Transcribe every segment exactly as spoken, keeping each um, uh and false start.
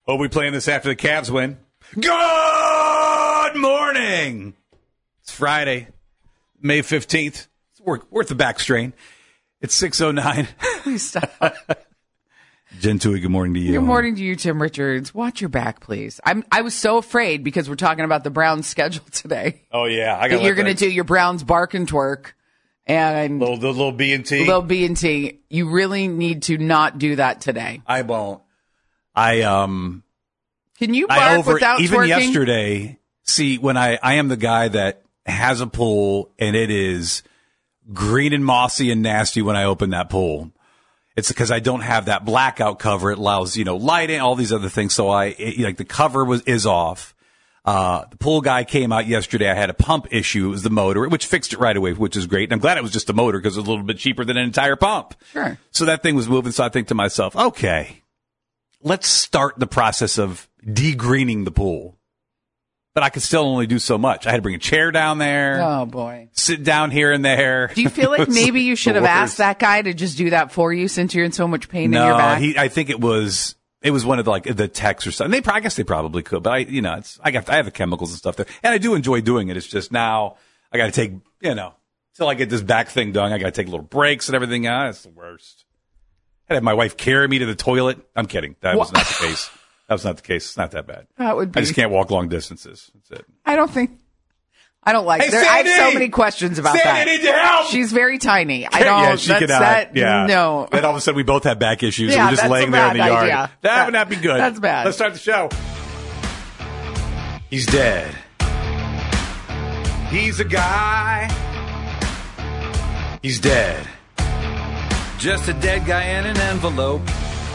Hope we playing this after the Cavs win. Good morning. It's Friday, May fifteenth. It's worth, worth the back strain. It's six oh nine. Please stop. Jen Tui, good morning to you. Good morning to you, Tim Richards. Watch your back, please. I'm. I was so afraid because we're talking about the Browns' schedule today. Oh, yeah. I got that you're going to do your Browns bark and twerk. And little, the little B and T. Little B and T. You really need to not do that today. I won't. I, um... Can you bark I over, without even twerking? yesterday, see, when I, I am the guy that has a pool and it is green and mossy and nasty when I open that pool. It's because I don't have that blackout cover. It allows, you know, lighting, all these other things. So I, it, like the cover was, is off. Uh, the pool guy came out yesterday. I had a pump issue. It was the motor, which fixed it right away, which is great. And I'm glad it was just a motor because it was a little bit cheaper than an entire pump. Sure. So that thing was moving. So I think to myself, okay, let's start the process of de-greening the pool. But I could still only do so much. I had to bring a chair down there. Oh, boy. Sit down here and there. Do you feel like maybe you should have asked that guy to just do that for you since you're in so much pain no, in your back? he, I think it was it was one of the, like the techs or something. They, I guess they probably could, but I, you know, it's I got I have the chemicals and stuff there, and I do enjoy doing it. It's just now I got to take, you know, till I get this back thing done. I got to take little breaks and everything. Ah, it's the worst. I had my wife carry me to the toilet. I'm kidding. That was what? not the case. That was not the case. It's not that bad. That would be. I just can't walk long distances. That's it. I don't think. I don't like. Hey, there, I have Sandy! so many questions about Sandy, that. I need your help. She's very tiny. I don't. Yeah, she that's, could not. That, yeah. No. Then all of a sudden we both have back issues. Yeah, and we're just that's laying a there in bad the yard. idea. That, that would not be good. That's bad. Let's start the show. He's dead. He's a guy. He's dead. Just a dead guy in an envelope.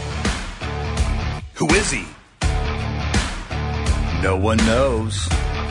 Who is he? No one knows.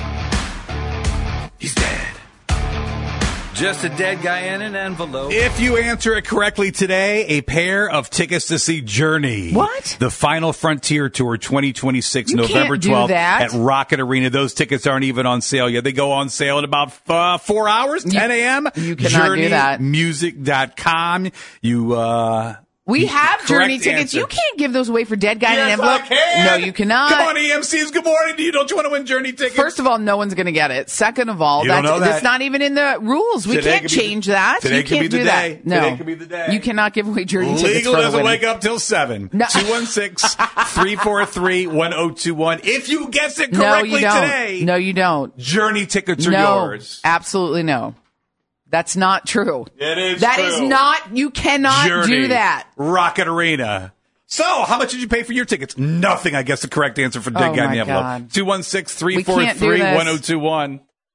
He's dead. Just a dead guy in an envelope. If you answer it correctly today, a pair of tickets to see Journey. What? The Final Frontier Tour twenty twenty-six, You November can't do twelfth that. at Rocket Arena. Those tickets aren't even on sale yet. They go on sale in about uh, four hours, ten a.m. You cannot do that. journey music dot com. You, uh... We have Journey Correct tickets. answer. You can't give those away for dead guy in an Yes, envelope. I can. No, you cannot. Come on, E M Cs. Good morning to you. Don't you want to win Journey tickets? First of all, no one's going to get it. Second of all, You don't that's, know that. that's not even in the rules. We Today can't could be the- change that. today you could can't be the do day. that. No. Today could be the day. You cannot give away Journey tickets Legal for the doesn't winning. wake up till seven. No. two one six, three four three, one oh two one. If you guess it No, correctly you don't. today, No, you don't. Journey tickets are No, yours. absolutely no. That's not true. It is That true. is not. You cannot Journey, do that. Rocket Arena. So, how much did you pay for your tickets? Nothing, I guess, the correct answer for Dead Oh, Guy in my the Envelope. God. two one six, three We four can't do three, this. one oh two one.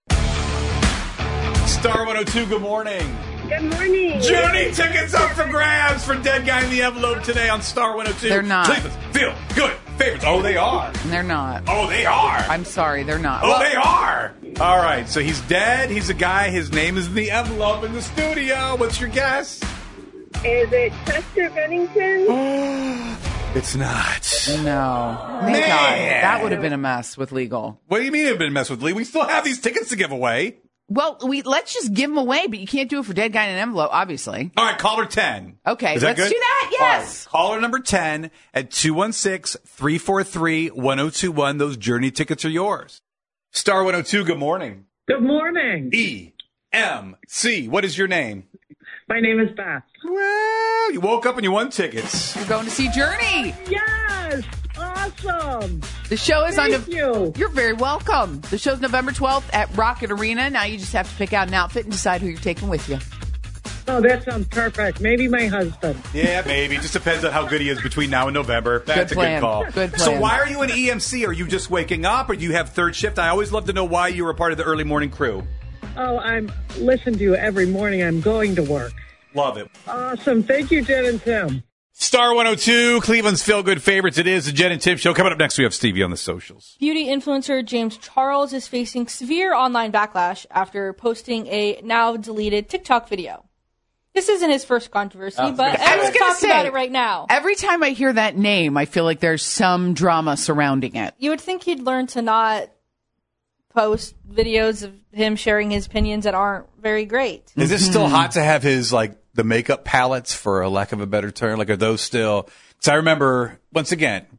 Star one oh two, good morning. Good morning. Journey tickets up for grabs for Dead Guy in the Envelope today on Star one oh two. They're not. Cleveland's feel good favorites. Oh, they are. They're not. Oh, they are. I'm sorry, they're not. Oh, Well, they are. All right, so he's dead. He's a guy. His name is in the envelope in the studio. What's your guess? Is it Chester Bennington? It's not. No. Thank Man. God. That would have been a mess with legal. What do you mean it been messed with Lee? We still have these tickets to give away. Well, we let's just give them away, but you can't do it for Dead Guy in an Envelope, obviously. All right, caller ten. Okay, Is that let's good? do that, yes. All right, caller number ten at two one six, three four three, one oh two one. Those Journey tickets are yours. Star one oh two, good morning. Good morning. E M C. What is your name? My name is Beth. Well, you woke up and you won tickets. You're going to see Journey. Yes! Awesome! The show is Thank on. you. You're very welcome. The show's November twelfth at Rocket Arena. Now you just have to pick out an outfit and decide who you're taking with you. Oh, that sounds perfect. Maybe my husband. Yeah, maybe. Just depends on how good he is between now and November. That's Good a plan. good call. Good So plan. why are you in E M C? Are you just waking up or do you have third shift? I always love to know why you were a part of the early morning crew. Oh, I'm listen to you every morning. I'm going to work. Love it. Awesome. Thank you, Jen and Tim. Star one oh two, Cleveland's feel-good favorites. It is the Jen and Tim Show. Coming up next, we have Stevie on the socials. Beauty influencer James Charles is facing severe online backlash after posting a now-deleted TikTok video. This isn't his first controversy, Oh, but I was everyone's gonna talking say, about it right now. Every time I hear that name, I feel like there's some drama surrounding it. You would think he'd learn to not post videos of him sharing his opinions that aren't very great. Is it still hot to have his, like, the makeup palettes, for a lack of a better term? Like, are those still... Because I remember, once again,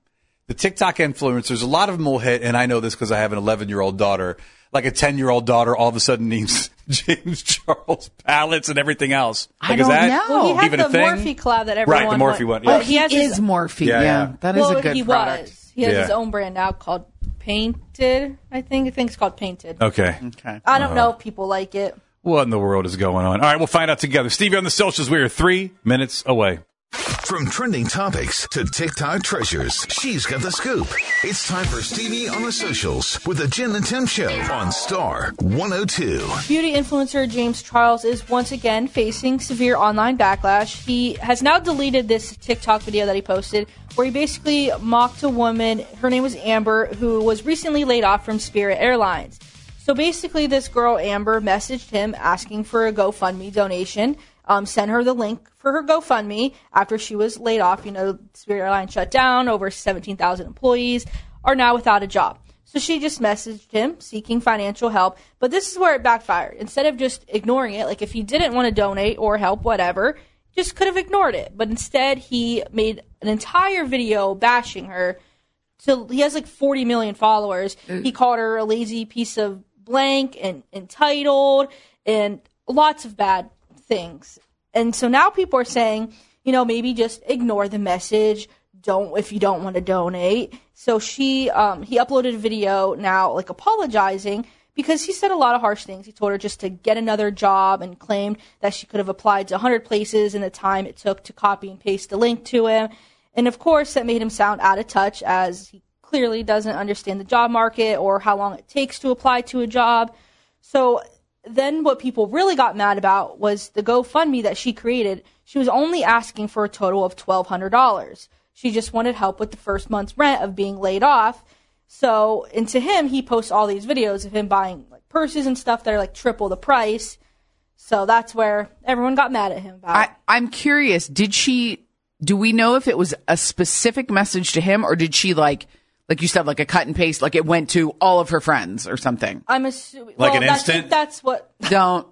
the TikTok influencers, a lot of them will hit, and I know this because I have an eleven-year-old daughter. Like a ten-year-old daughter all of a sudden needs James Charles palettes and everything else. Like, I don't is that know. Well, he had even the a thing? Morphe collab that everyone Right, the Morphe one, went- yeah. Oh, he has He his, is Morphe. Yeah, Yeah, yeah. that is well, a good he product. was. He has Yeah. his own brand now called Painted. I think. I think it's called Painted. Okay. Okay. I don't know if people like it. What in the world is going on? All right, we'll find out together. Stevie on the socials. We are three minutes away. From trending topics to TikTok treasures, she's got the scoop. It's time for Stevie on the socials with the Jen and Tim Show on Star one oh two. Beauty influencer James Charles is once again facing severe online backlash. He has now deleted this TikTok video that he posted where he basically mocked a woman. Her name was Amber, who was recently laid off from Spirit Airlines. So basically, this girl, Amber, messaged him asking for a GoFundMe donation. Um, sent her the link for her GoFundMe after she was laid off. You know, Spirit Airlines shut down. Over seventeen thousand employees are now without a job. So she just messaged him seeking financial help. But this is where it backfired. Instead of just ignoring it, like if he didn't want to donate or help, whatever, just could have ignored it. But instead, he made an entire video bashing her. So he has like forty million followers. He called her a lazy piece of blank and entitled and lots of bad things. And so now people are saying, you know, maybe just ignore the message. Don't, if you don't want to donate. So she, um, he uploaded a video now, like apologizing because he said a lot of harsh things. He told her just to get another job and claimed that she could have applied to one hundred places in the time it took to copy and paste the link to him. And of course, that made him sound out of touch as he clearly doesn't understand the job market or how long it takes to apply to a job. So then what people really got mad about was the GoFundMe that she created. She was only asking for a total of twelve hundred dollars. She just wanted help with the first month's rent of being laid off. So, and to him, he posts all these videos of him buying like purses and stuff that are like triple the price. So that's where everyone got mad at him about. I, I'm curious. Did she? Do we know if it was a specific message to him, or did she like, like you said, like a cut and paste, like it went to all of her friends or something? I'm assuming Like well, an that's, instant? That's what Don't.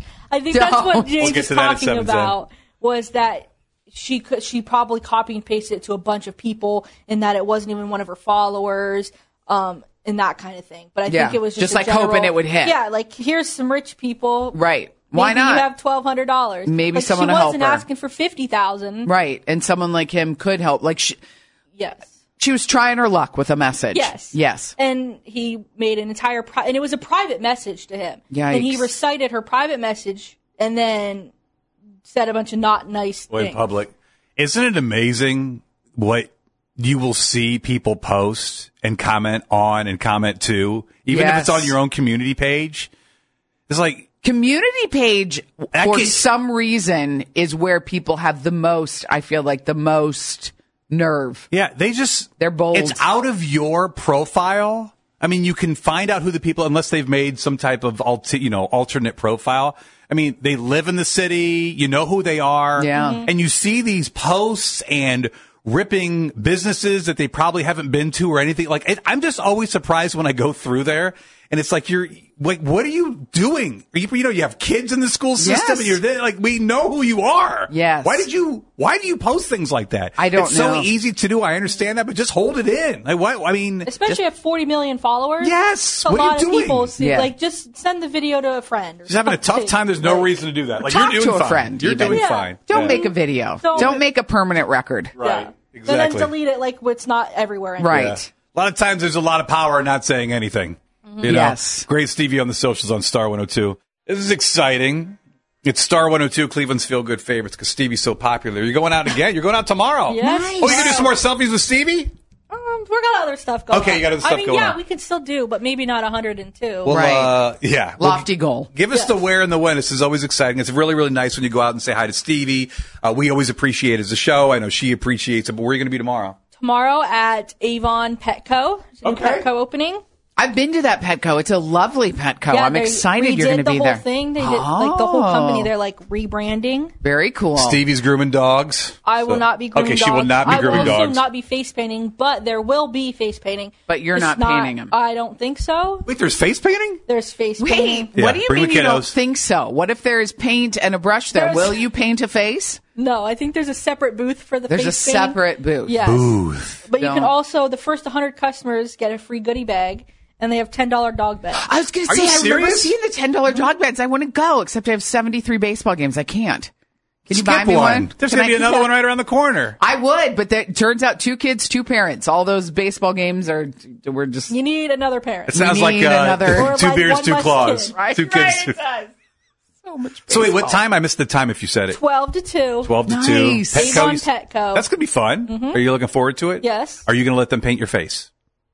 I think that's what Don't. James We'll get is to that at talking seven ten. about was that she could she probably copied and pasted it to a bunch of people and that it wasn't even one of her followers, um, and that kind of thing. But I Yeah, think it was just, just a like general- hoping it would hit. Yeah, like here's some rich people. Right. Why Maybe not? you have twelve hundred dollars. Maybe like, someone she to help wasn't her. asking for fifty thousand. Right. And someone like him could help. Like she, Yes. she was trying her luck with a message. Yes. Yes. And he made an entire pri- and it was a private message to him. And he Yikes. recited her private message and then said a bunch of not nice Well, in things. public. Isn't it amazing what you will see people post and comment on and comment to, even if it's Yes. on your own community page? It's like, Community page, I for can- some reason, is where people have the most, I feel like, the most nerve. yeah, they just, They're bold. It's out of your profile. I mean, you can find out who the people, unless they've made some type of, alter, you know, alternate profile. I mean, they live in the city, you know who they are. Yeah. Mhm. And you see these posts and ripping businesses that they probably haven't been to or anything. Like, it, I'm just always surprised when I go through there and it's like, you're like, what are you doing? Are you, you know, you have kids in the school system Yes. and you're there. Like, we know who you are. Yes. Why did you, why do you post things like that? I don't It's so know. easy to do. I understand that, but just hold it in. Like, what? I mean, Especially at forty million followers. Yes! A What are you lot doing? of people see, Yeah. like, just send the video to a friend. Or just having a tough something. time. There's no Like, reason to do that. Like, Talk you're to doing a fine. friend, You're even. doing Yeah. fine. Don't Yeah. make a video. Don't- Don't make a permanent record. Right. Yeah. Exactly. And then delete it like it's not everywhere anymore. Right. Yeah. A lot of times there's a lot of power in not saying anything. You know? Yes. Great Stevie on the socials on Star one oh two. This is exciting. It's Star one oh two, Cleveland's Feel Good favorites, because Stevie's so popular. You're going out again. You're going out tomorrow. Yes. Nice. Oh, you going to do some more selfies with Stevie? Um, we got other stuff going Okay, on. you got other stuff I mean, going yeah, on. we could still do, but maybe not one hundred two. Well, Right. uh, yeah. Well, Lofty goal. Give us Yes. the where and the when. This is always exciting. It's really, really nice when you go out and say hi to Stevie. Uh, we always appreciate it as a show. I know she appreciates it, but where are you going to be tomorrow? Tomorrow at Avon Petco. There's a new Okay. Petco opening. I've been to that Petco. It's a lovely Petco. Yeah, I'm they excited you're redid going to the be whole there. thing. They did like the whole company. Oh. They're like rebranding. Very cool. Stevie's grooming dogs. I will So- not be grooming Okay, dogs. she will not be grooming I will also dogs. not be face painting, but there will be face painting. But you're It's not painting 'em. I don't think so. Wait, there's face painting? There's face Wait, painting. Yeah, what do you bring mean the you don't kiddos. think so? What if there is paint and a brush there? There's- Will you paint a face? No, I think there's a separate booth for the There's face a painting. separate booth. Yes. Booth. But you can Don't. also, the first one hundred customers get a free goodie bag, and they have ten dollars dog bags. I was going to Are say, you I remember serious? seeing the ten dollars dog beds. I want to go, except I have seventy-three baseball games. I can't. Can you buy Skip me one. one? There's Can going to I- be another one right around the corner. I would, but it turns out two kids, two parents. All those baseball games are, we're just. You need another parent. It sounds We like need uh, another- Or two like beers, one two less claws. kid. Right, Two kids. right, it does. So much So wait, what baseball. time? I missed the time if you said it. twelve to two. twelve to Nice. two. Avon you- Petco. That's going to be fun. Are you looking forward to it? Yes. Are you going to let them paint your face?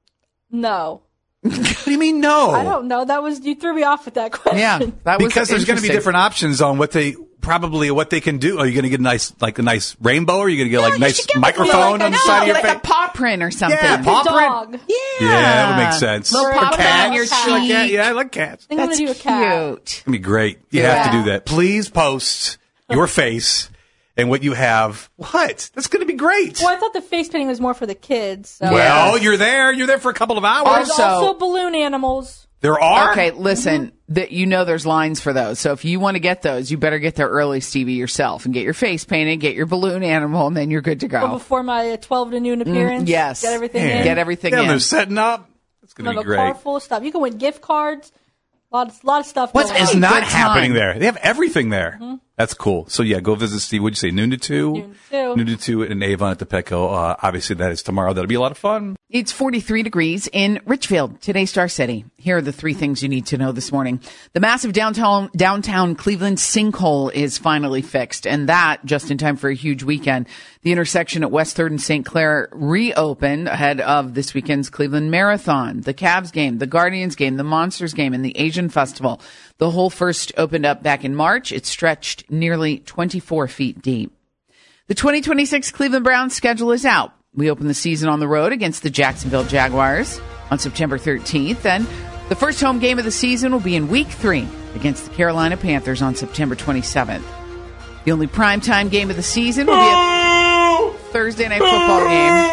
No. What do you mean no? I don't know. That was, you threw me off with that question. Yeah, that was Because there's going to be interesting. different options on what they probably what they can do. Are you going to get a nice like a nice rainbow? Or are you going to get like a you nice should get microphone like on a- the side of your like face? a paw print or something. Yeah, The paw print. dog. Yeah. Yeah, that would make sense. Little Or paw a print on cat. your Cat. I like cat. cheek. Yeah, I like cats. I think I'm That's going to do a cat. cute. It's gonna be great. You Yeah. have to do that. Please post your face and what you have. What? That's gonna be great. Well, I thought the face painting was more for the kids. So. Well, you're there. You're there for a couple of hours. There's Also- also balloon animals. There are. Okay, listen, that you know there's lines for those. So if you want to get those, you better get there early, Stevie, yourself, and get your face painted, get your balloon animal, and then you're good to Well, go. before my uh, twelve to noon appearance. Mm, yes. Get everything Man. in. Get everything Yeah, in. they're setting up. It's I gonna have be a great. car full of stuff. You can win gift cards. A lot, of, lot of stuff. What going is on. not Good happening time. there? They have everything there. That's cool. So yeah, go visit Steve. What'd you say? Noon to two. Noon to two. Noon to two in Avon at the Petco. Uh, obviously, that is tomorrow. That'll be a lot of fun. It's forty-three degrees in Richfield, today's Star City. Here are the three things you need to know this morning. The massive downtown downtown Cleveland sinkhole is finally fixed, and that just in time for a huge weekend. The intersection at West third and Saint Clair reopened ahead of this weekend's Cleveland Marathon, the Cavs game, the Guardians game, the Monsters game, and the Asian Festival. The hole first opened up back in March. It stretched nearly twenty-four feet deep. The twenty twenty-six Cleveland Browns schedule is out. We open the season on the road against the Jacksonville Jaguars on September thirteenth. And the first home game of the season will be in week three against the Carolina Panthers on September twenty-seventh. The only primetime game of the season will be a Thursday night football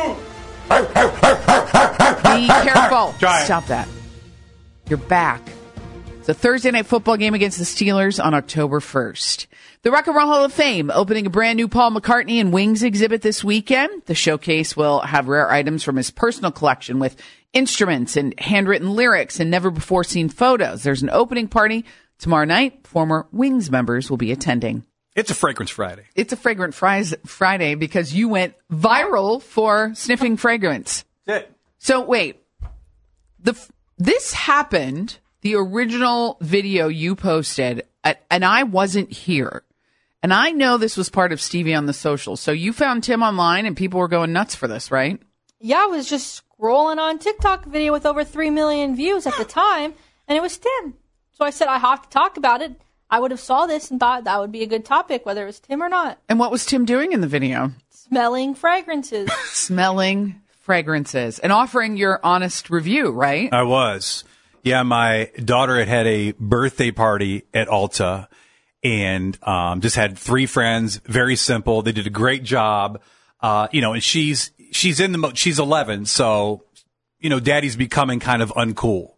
game. Be careful. Try it. Stop that. You're back. It's a Thursday night football game against the Steelers on October first. The Rock and Roll Hall of Fame opening a brand new Paul McCartney and Wings exhibit this weekend. The showcase will have rare items from his personal collection with instruments and handwritten lyrics and never before seen photos. There's an opening party tomorrow night. Former Wings members will be attending. It's a Fragrance Friday. It's a Fragrant Fries Friday because you went viral for sniffing fragrance. That's it. So wait, the this happened. The original video you posted, uh, and I wasn't here. And I know this was part of Stevie on the social. So you found Tim online and people were going nuts for this, right? Yeah, I was just scrolling on TikTok video with over three million views at the time, and it was Tim. So I said, I have to talk about it. I would have saw this and thought that would be a good topic, whether it was Tim or not. And what was Tim doing in the video? Smelling fragrances. Smelling fragrances and offering your honest review, right? I was. Yeah, my daughter had had a birthday party at Ulta and um, just had three friends. Very simple. They did a great job. Uh, you know, and she's she's in the mo- she's eleven, so you know, Daddy's becoming kind of uncool.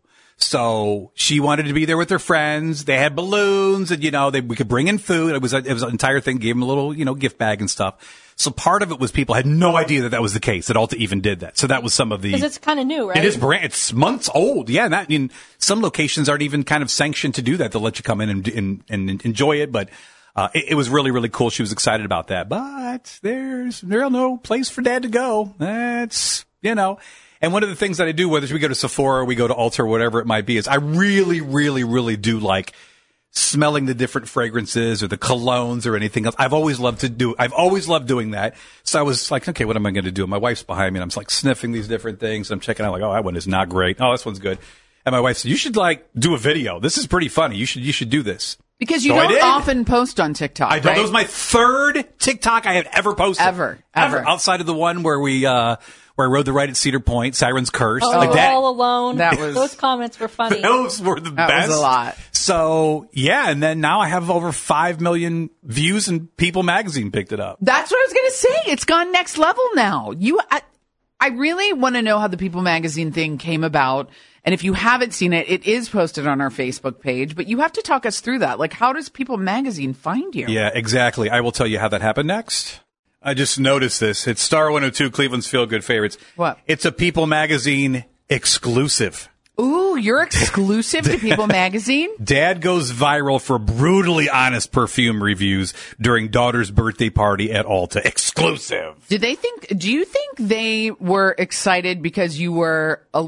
So she wanted to be there with her friends. They had balloons, and you know, they we could bring in food. It was a, it was an entire thing. Gave them a little you know gift bag and stuff. So part of it was people had no idea that that was the case, that Ulta even did that. So that was some of the. Because it's kind of new, right? It is brand. It's months old. Yeah, and that in some locations aren't even kind of sanctioned to do that. They'll let you come in and and, and enjoy it, but uh, it, it was really really cool. She was excited about that. But there's there's no place for Dad to go. That's you know. And one of the things that I do, whether we go to Sephora or we go to Ulta or whatever it might be, is I really really really do like smelling the different fragrances or the colognes or anything else. I've always loved to do, I've always loved doing that. So I was like, okay, what am I going to do? My wife's behind me and I'm like sniffing these different things. I'm checking out like, oh, that one is not great. Oh, this one's good. And my wife said, you should like do a video. This is pretty funny. You should, you should do this. Because you So I don't did. often post on TikTok. I don't, right? that was my third TikTok I had ever posted. Ever, ever. Outside of the one where we, uh, where I rode the ride at Cedar Point, Siren's Curse. Oh, like you're that. all alone. That was- Those comments were funny. Those were the That best. was a lot. So yeah, and then now I have over five million views, and People Magazine picked it up. That's what I was going to say. It's gone next level now. You, I, I really want to know how the People Magazine thing came about. And if you haven't seen it, it is posted on our Facebook page, but you have to talk us through that. Like, how does People Magazine find you? Yeah, exactly. I will tell you how that happened next. I just noticed this. It's Star one oh two, Cleveland's Feel Good Favorites. What? It's a People Magazine exclusive. Ooh, you're exclusive to People Magazine? Dad goes viral for brutally honest perfume reviews during daughter's birthday party at Ulta. Exclusive. Did they think, do you think they were excited because you were, a,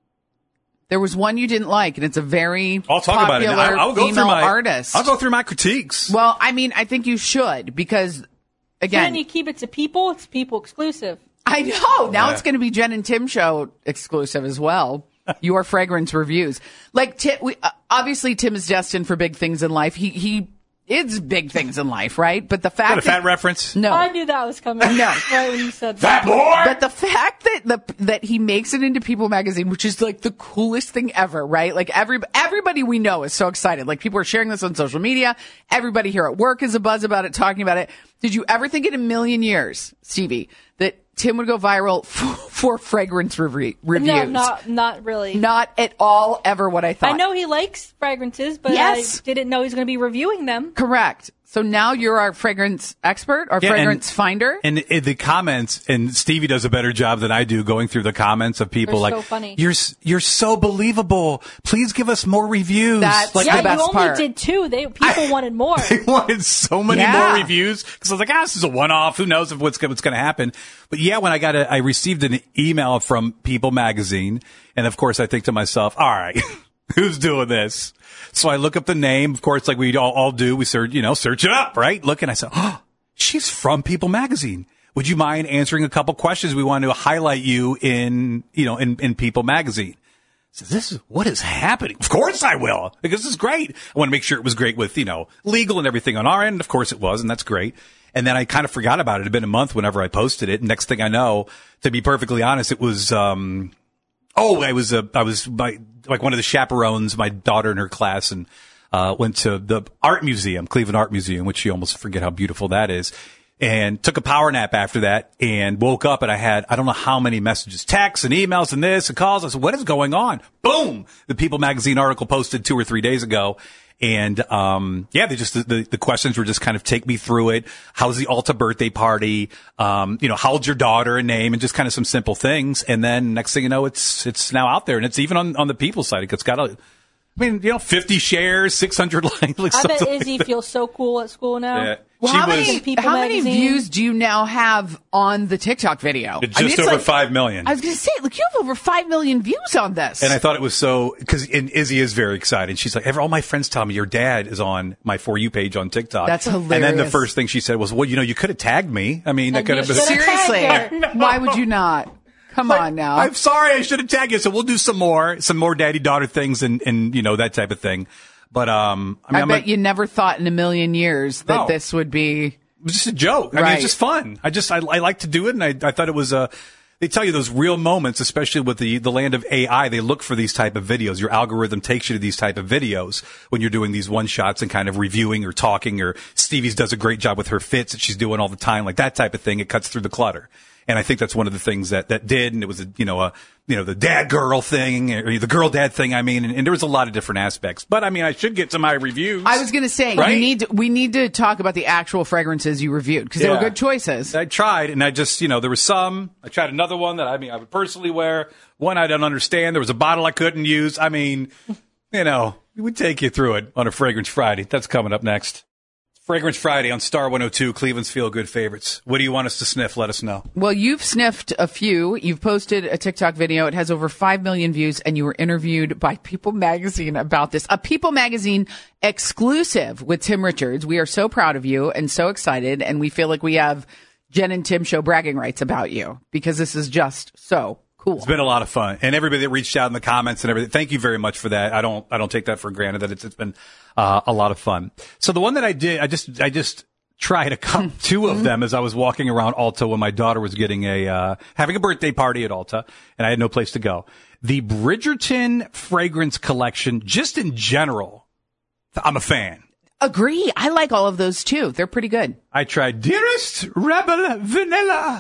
there was one you didn't like, and it's a very I'll talk about it. popular I, I'll go female through my, artist. I'll go through my critiques. Well, I mean, I think you should, because, again. Can you keep it to people? It's people exclusive. I know. Now Yeah. it's going to be Jen and Tim show exclusive as well. Your fragrance reviews. Like, Tim, we, uh, obviously, Tim is destined for big things in life. He, he is big things in life, right? But the fact Got a that. fat reference? No. I knew that was coming. No. Right when you said Fat that. boy! But the fact that the that he makes it into People Magazine, which is like the coolest thing ever, right? Like every everybody we know is so excited. Like people are sharing this on social media. Everybody here at work is a buzz about it, talking about it. Did you ever think in a million years, Stevie, that Tim would go viral for, for fragrance re- reviews? No, not not really. Not at all. Ever what I thought. I know he likes fragrances, but Yes. I didn't know he was going to be reviewing them. Correct. So now you're our fragrance expert, our Yeah, fragrance and- finder. And in the comments, and Stevie does a better job than I do going through the comments of people They're like, so funny. "You're s- you're so believable. Please give us more reviews." That's like, the yeah, best you only part. did two. They people wanted more. They wanted so many Yeah. more reviews because I was like, ah, this is a one-off. Who knows if what's, what's going to happen? But yeah, when I got a, I received an email from People Magazine, and of course I think to myself, all right, who's doing this? So I look up the name, of course, like we all, all do. We search, you know, search it up, right? Look, and I said, oh, she's from People Magazine. Would you mind answering a couple questions? We want to highlight you in, you know, in, in People Magazine. So this is what is happening. Of course I will, because this is great. I want to make sure it was great with, you know, legal and everything on our end. Of course it was, and that's great. And then I kind of forgot about it. It had been a month whenever I posted it. Next thing I know, to be perfectly honest, it was, um, oh, I was, uh, I was my, like one of the chaperones, my daughter in her class, and, uh, went to the art museum, Cleveland Art Museum, which you almost forget how beautiful that is. And took a power nap after that and woke up and I had, I don't know how many messages, texts and emails and this and calls. I said, what is going on? Boom. The People Magazine article posted two or three days ago. And, um, yeah, they just, the, the questions were just kind of take me through it. How's the Ulta birthday party? Um, you know, how old's your daughter and name and just kind of some simple things. And then next thing you know, it's, it's now out there and it's even on, on the People side. It's got a, I mean, you know, fifty shares, six hundred likes. Like I bet something Izzy like feels so cool at school now. that. Well, She how was many, People how many Magazine. views do you now have on the TikTok video? just I mean, it's over like- five million. I was going to say, look, you have over five million views on this. And I thought it was so, because Izzy is very excited. She's like, all my friends tell me your dad is on my For You page on TikTok. That's And then the hilarious. first thing she said was, well, you know, you could have tagged me. I mean, that And could you have been. should've Seriously, tagged her. why would you not? Come Like, on now. I'm sorry, I should have tagged you. So we'll do some more, some more daddy daughter things and, and, you know, that type of thing. But, um, I mean, I I'm bet a- you never thought in a million years that No. this would be. it was just a joke. I mean, Right. it's just fun. I just, I, I like to do it. And I, I thought it was a, they tell you those real moments, especially with the, the land of A I, they look for these type of videos. Your algorithm takes you to these type of videos when you're doing these one shots and kind of reviewing or talking, or Stevie's does a great job with her fits that she's doing all the time, like that type of thing. It cuts through the clutter. And I think that's one of the things that, that did. And it was, a, you know, a, you know, the dad girl thing, or the girl dad thing. I mean, and, and there was a lot of different aspects, but I mean, I should get to my reviews. I was going to say, Right? you need to, we need to talk about the actual fragrances you reviewed because they were Yeah. good choices. I tried, and I just, you know, there was some. I tried another one that I mean, I would personally wear. One I don't understand. There was a bottle I couldn't use. I mean, you know, we take you through it on a Fragrance Friday. That's coming up next. Fragrance Friday on Star one oh two, Cleveland's Feel Good Favorites. What do you want us to sniff? Let us know. Well, you've sniffed a few. You've posted a TikTok video. It has over five million views, and you were interviewed by People Magazine about this. A People Magazine exclusive with Tim Richards. We are so proud of you and so excited, and we feel like we have Jen and Tim show bragging rights about you because this is just so cool. It's been a lot of fun, and everybody that reached out in the comments and everything. Thank you very much for that. I don't, I don't take that for granted. That it's, it's been uh, a lot of fun. So the one that I did, I just, I just tried a couple, two of them as I was walking around Ulta when my daughter was getting a uh, having a birthday party at Ulta, and I had no place to go. The Bridgerton fragrance collection, just in general, I'm a fan. Agree. I like all of those too. They're pretty good. I tried Dearest Rebel Vanilla.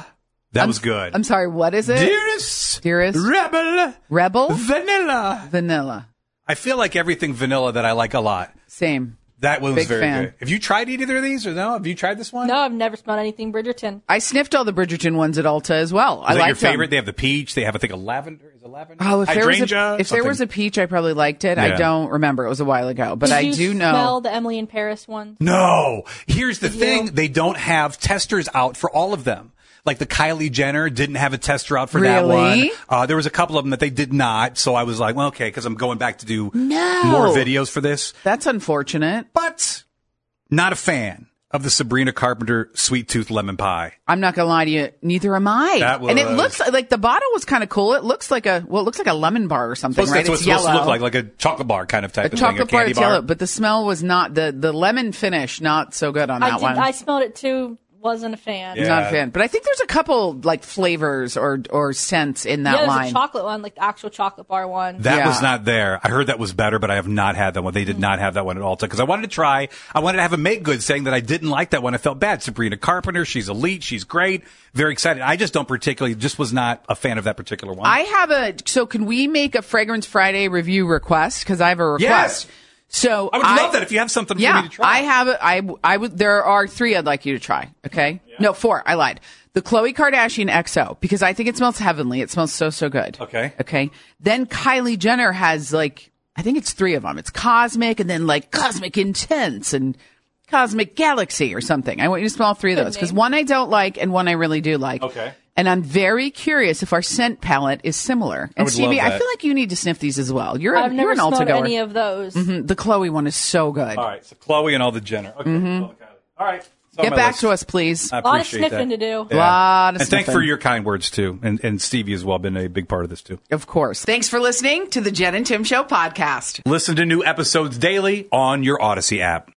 That I'm, was good. I'm sorry, what is it? Dearest, Dearest Rebel, Rebel? Vanilla. Vanilla. I feel like everything vanilla that I like a lot. Same. That one was Big very fan. good. Have you tried either of these or no? Have you tried this one? No, I've never smelled anything Bridgerton. I sniffed all the Bridgerton ones at Ulta as well. Is I that like your favorite? them. They have the peach. They have, I think, a lavender. Is it lavender? Oh, if there was a, Hydrangea, if there was a something. peach, I probably liked it. I Yeah. don't remember. It was a while ago, but Did I you do know. smell the Emily in Paris one? No. Here's the Did thing. you? They don't have testers out for all of them. Like the Kylie Jenner didn't have a tester out for that Really? one. Uh, there was a couple of them that they did not. So I was like, well, okay, because I'm going back to do No. more videos for this. That's unfortunate. But not a fan of the Sabrina Carpenter Sweet Tooth Lemon Pie. I'm not gonna lie to you. Neither am I. That And it was- looks like the bottle was kind of cool. It looks like a well, it looks like a lemon bar or something, Supposed- right? That's what It's it's supposed yellow. to look like, like a chocolate bar kind of type A of thing. chocolate a bar, candy it's bar. yellow, but the smell was not the the lemon finish. Not so good on I that did. one. I smelled it too. Wasn't a fan. Yeah. Not a fan. But I think there's a couple like flavors or or scents in that yeah, there's line. a chocolate one, like the actual chocolate bar one. That Yeah. was not there. I heard that was better, but I have not had that one. They did not have that one at Ulta because I wanted to try. I wanted to have a make good saying that I didn't like that one. I felt bad. Sabrina Carpenter, she's elite. She's great. Very excited. I just don't particularly, just was not a fan of that particular one. I have a. So can we make a Fragrance Friday review request? Because I have a request. Yes. So I would love that if you have something yeah, for me to try. I have it. I I would. There are three I'd like you to try. Okay. No, four. I lied. The Khloe Kardashian X O because I think it smells heavenly. It smells so so good. Okay. Okay. Then Kylie Jenner has like I think it's three of them. It's Cosmic and then like Cosmic Intense and Cosmic Galaxy or something. I want you to smell all three of Good those because name. one I don't like and one I really do like. Okay. And I'm very curious if our scent palette is similar. And would Stevie, love I that. feel like you need to sniff these as well. You're, a, I've you're never an Ulta smelled goer. any of those. Mhm. The Chloe one is so good. All right. So Chloe and all the Jenner. Okay. All right. It's on Get my back list. to us, please. I A lot of appreciate sniffing that. to do. Yeah. Lot of and thanks for sniffing. your kind words too. And, and Stevie as well been a big part of this too. Of course. Thanks for listening to the Jen and Tim Show podcast. Listen to new episodes daily on your Odyssey app.